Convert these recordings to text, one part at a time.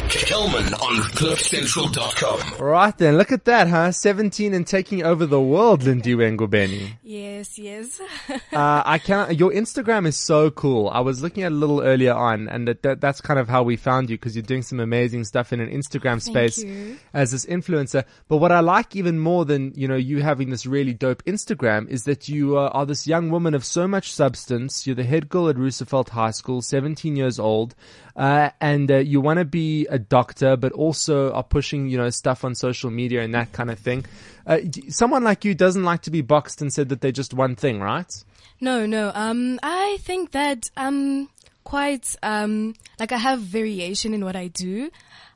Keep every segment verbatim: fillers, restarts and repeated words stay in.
Kelman on cliff central dot com. Right then, look at that, huh? seventeen and taking over the world, Lindiwe Ngubeni. Yes, yes. uh, I can. Your Instagram is so cool. I was looking at it a little earlier on, and that, that, that's kind of how we found you, because you're doing some amazing stuff in an Instagram space as this influencer. But what I like even more than, you know, you having this really dope Instagram is that you uh, are this young woman of so much substance. You're the head girl at Roosevelt High School, seventeen years old, uh, and uh, you want to be a doctor, but also are pushing, you know, stuff on social media and that kind of thing. Uh, someone like you doesn't like to be boxed and said that they're just one thing, right? No, no. Um, I think that um, quite um, like I have variation in what I do.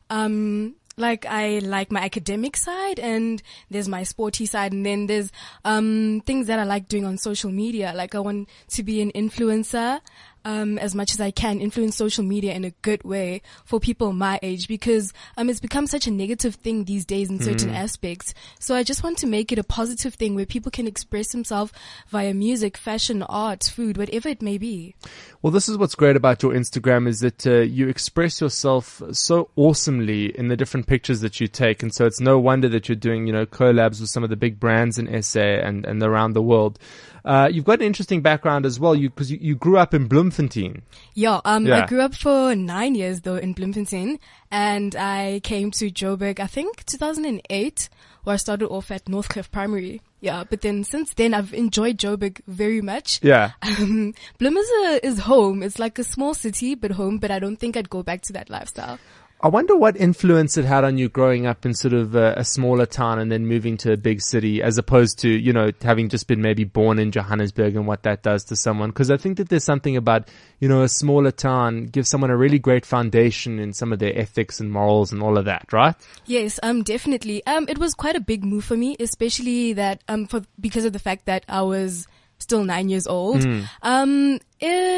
Um, like I like my academic side, and there's my sporty side, and then there's um things that I like doing on social media. Like I want to be an influencer. Um, as much as I can, influence social media in a good way for people my age, because um, it's become such a negative thing these days in certain mm. aspects. So I just want to make it a positive thing where people can express themselves via music, fashion, art, food, whatever it may be. Well, this is what's great about your Instagram, is that uh, you express yourself so awesomely in the different pictures that you take. And so it's no wonder that you're doing, you know, collabs with some of the big brands in S A and, and around the world. Uh, you've got an interesting background as well, you, cause you, you grew up in Bloemfontein. Yeah, um, yeah. I grew up for nine years though in Bloemfontein, and I came to Joburg, I think two thousand eight, where I started off at Northcliffe Primary. Yeah, but then since then I've enjoyed Joburg very much. Yeah. Um, Bloem is a, is home. It's like a small city, but home, but I don't think I'd go back to that lifestyle. I wonder what influence it had on you growing up in sort of a, a smaller town and then moving to a big city, as opposed to, you know, having just been maybe born in Johannesburg, and what that does to someone. Because I think that there's something about, you know, a smaller town gives someone a really great foundation in some of their ethics and morals and all of that, right? Yes, um, definitely. Um, it was quite a big move for me, especially that, um, for, because of the fact that I was still nine years old. Mm. Um, eh,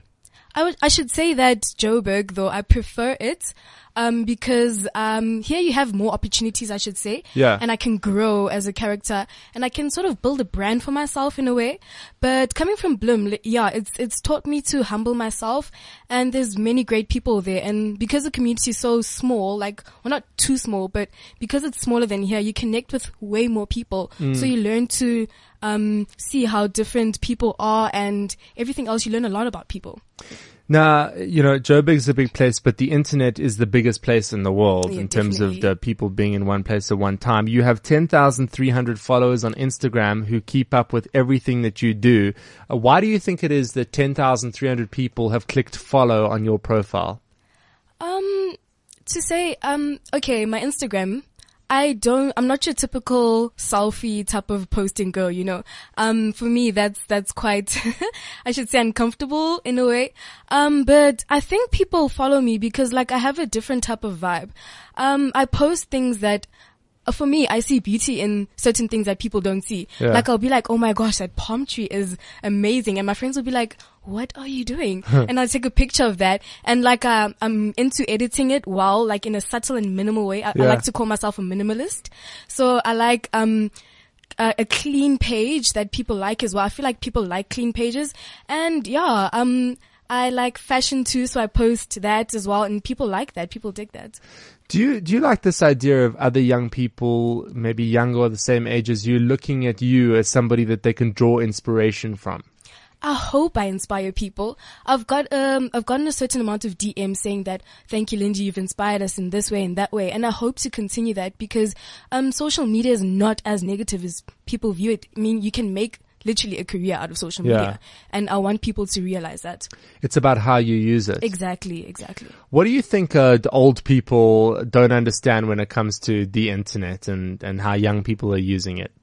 I would, I should say that Joburg, though, I prefer it. Um, because, um, here you have more opportunities, I should say. Yeah. And I can grow as a character, and I can sort of build a brand for myself in a way. But coming from Bloem, yeah, it's, it's taught me to humble myself, and there's many great people there. And because the community is so small, like, well, not too small, but because it's smaller than here, you connect with way more people. Mm. So you learn to, um, see how different people are, and everything else, you learn a lot about people. Now, you know, Joburg's a big place, but the internet is the biggest place in the world yeah, in definitely. terms of the people being in one place at one time. You have ten thousand three hundred followers on Instagram who keep up with everything that you do. Uh, why do you think it is that ten thousand three hundred people have clicked follow on your profile? Um, to say, um, okay, my Instagram, I don't, I'm not your typical selfie type of posting girl, you know. Um, for me, that's, that's quite, I should say, uncomfortable in a way. Um, but I think people follow me because, like, I have a different type of vibe. Um, I post things that, uh, for me, I see beauty in certain things that people don't see. Yeah. Like, I'll be like, oh my gosh, that palm tree is amazing. And my friends will be like, what are you doing? And I'll take a picture of that. And like, uh, I'm into editing it well, like in a subtle and minimal way. I, yeah. I like to call myself a minimalist. So I like, um, a, a clean page that people like as well. I feel like people like clean pages. And yeah, um, I like fashion too, so I post that as well, and people like that. People dig that. Do you, do you like this idea of other young people, maybe younger or the same age as you, looking at you as somebody that they can draw inspiration from? I hope I inspire people. I've got, um, I've gotten a certain amount of D Ms saying that, thank you, Lindy, you've inspired us in this way and that way. And I hope to continue that because, um, social media is not as negative as people view it. I mean, you can make literally a career out of social media. Yeah. And I want people to realize that. It's about how you use it. Exactly, exactly. What do you think uh, the old people don't understand when it comes to the internet and, and how young people are using it?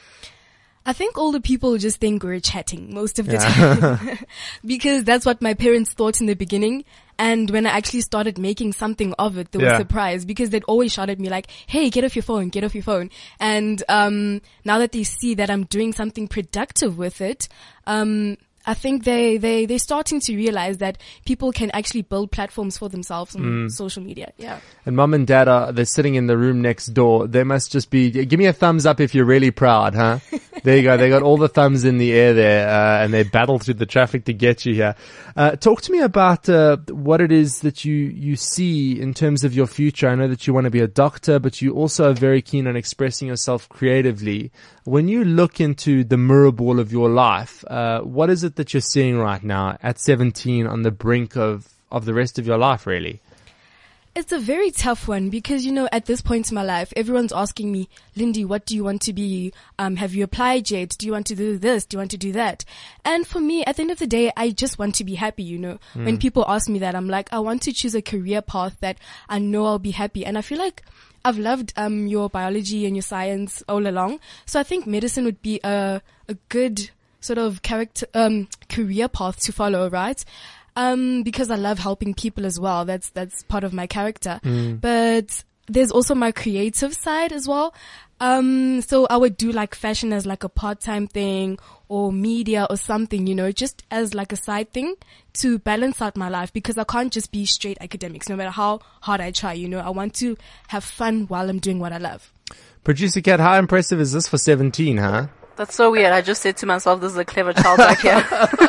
I think older people just think we're chatting most of the yeah. time because that's what my parents thought in the beginning. And when I actually started making something of it, they were yeah. surprised because they'd always shout at me like, hey, get off your phone, get off your phone. And, um, now that they see that I'm doing something productive with it, um, I think they, they, they're starting to realize that people can actually build platforms for themselves on mm. social media. Yeah. And mom and dad are, they're sitting in the room next door. They must just be, give me a thumbs up if you're really proud, huh? There you go. They got all the thumbs in the air there, uh, and they battle through the traffic to get you here. Uh, talk to me about uh, what it is that you, you see in terms of your future. I know that you want to be a doctor, but you also are very keen on expressing yourself creatively. When you look into the mirror ball of your life, uh, what is it that you're seeing right now at seventeen on the brink of, of the rest of your life, really? It's a very tough one because, you know, at this point in my life, everyone's asking me, Lindy, what do you want to be? Um, have you applied yet? Do you want to do this? Do you want to do that? And for me, at the end of the day, I just want to be happy, you know. Mm. When people ask me that, I'm like, I want to choose a career path that I know I'll be happy. And I feel like I've loved um your biology and your science all along. So I think medicine would be a a good sort of character um career path to follow, right? Um, because I love helping people as well. That's, that's part of my character. Mm. But there's also my creative side as well. Um, so I would do like fashion as like a part-time thing or media or something, you know, just as like a side thing to balance out my life because I can't just be straight academics no matter how hard I try, you know. I want to have fun while I'm doing what I love. Producer Kat, how impressive is this for seventeen, huh? That's so weird. I just said to myself, this is a clever child back here.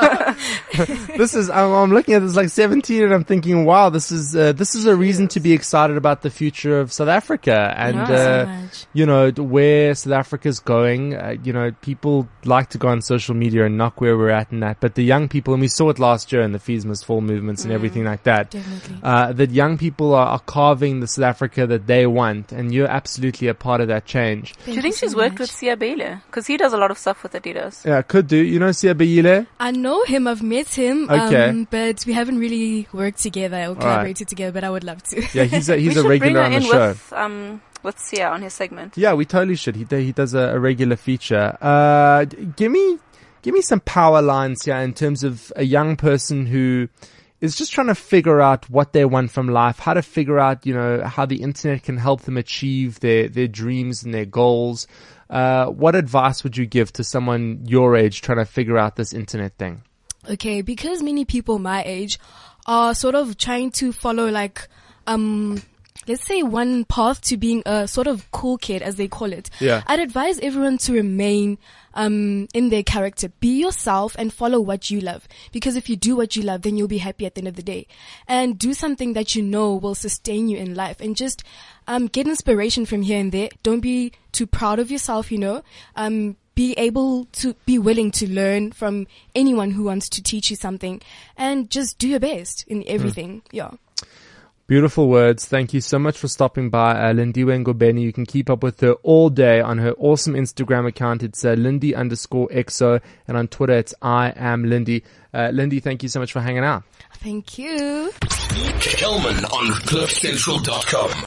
This is, I'm, I'm looking at this like seventeen and I'm thinking, wow, this is, uh, this is a reason to be excited about the future of South Africa and, yeah, uh, you know, where South Africa's going. Uh, you know, people like to go on social media and knock where we're at in that, but the young people, and we saw it last year in the Fees Must Fall movements and mm, everything like that, definitely. uh, that young people are, are carving the South Africa that they want and you're absolutely a part of that change. Do you think she's so worked much. with Sia Bailey? Because he does a lot of stuff with Adidas. Yeah, could do. You know Sia Bailey? I know him. I've met him. Okay. Um, but we haven't really worked together or collaborated right. together, but I would love to. Yeah, he's a, he's we a regular on the show. With, um, with Sia on his segment. Yeah, we totally should. He, he does a, a regular feature. Uh, give me, give me some power lines here in terms of a young person who is just trying to figure out what they want from life, how to figure out, you know, how the internet can help them achieve their, their dreams and their goals. Uh, what advice would you give to someone your age trying to figure out this internet thing? Okay, because many people my age are sort of trying to follow like, um, let's say one path to being a sort of cool kid, as they call it. Yeah. I'd advise everyone to remain um in their character. Be yourself and follow what you love. Because if you do what you love, then you'll be happy at the end of the day. And do something that you know will sustain you in life. And just um get inspiration from here and there. Don't be too proud of yourself, you know. Um Be able to be willing to learn from anyone who wants to teach you something. And just do your best in everything. Mm. Yeah. Beautiful words. Thank you so much for stopping by, uh, Lindiwe Ngobeni. You can keep up with her all day on her awesome Instagram account. It's uh, Lindy underscore exo. And on Twitter, it's I am Lindy. Uh, Lindy, thank you so much for hanging out. Thank you. Kelman on cliff central dot com.